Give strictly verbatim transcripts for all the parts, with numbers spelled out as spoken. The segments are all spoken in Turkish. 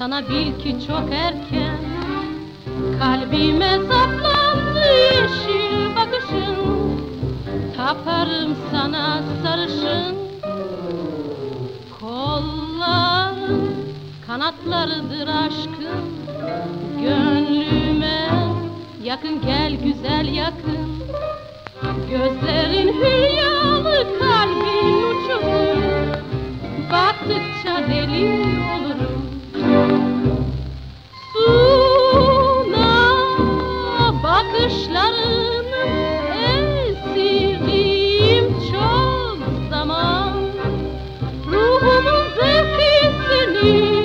sana bil ki çok erken. Kalbime saplandı yeşil bakışın, taparım sana sarışın. Kolların kanatlarıdır aşkın, gönlüme yakın gel güzel yakın. Gözlerin hülyalı, kalbin uçurum, baktıkça deli olurum. Suna bakışlarını esiriyim çok zaman, ruhumun zevkisini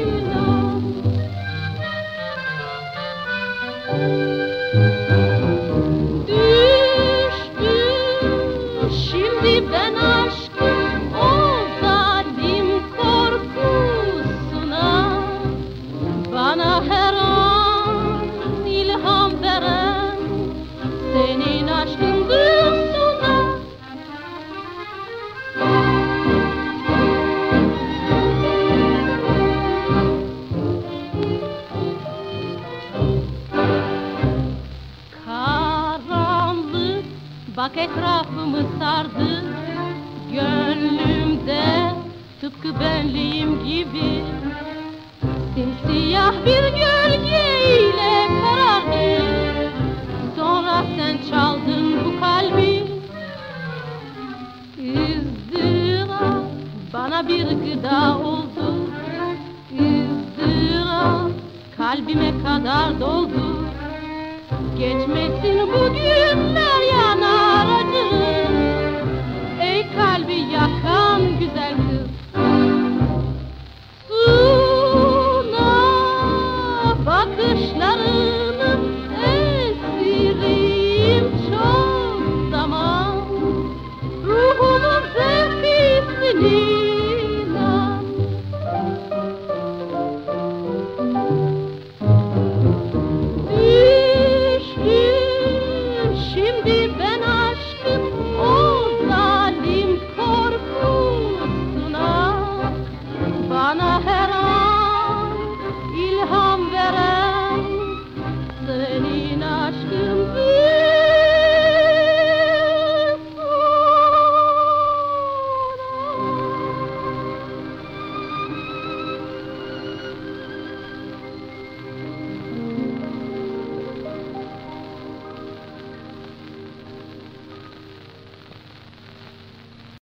şimdi ben aşkım o zalim korkusuna, bana her an ilham veren senin aşkındır Suna. Karanlık bak etrafımı sardı, gönlümde tıpkı benliğim gibi simsiyah bir gölgeyle karardı. Sonra sen çaldın bu kalbi, ızdırap bana bir gıda oldu, ızdırap kalbime kadar doldu. Geçmesin bu günler, yanar acırım, ey kalbi yakan güzel kız. Suna bakışlarını esiriyim çok zaman, ruhumun zevkisini şimdi ben aşkım o zalim korkusuna, bana her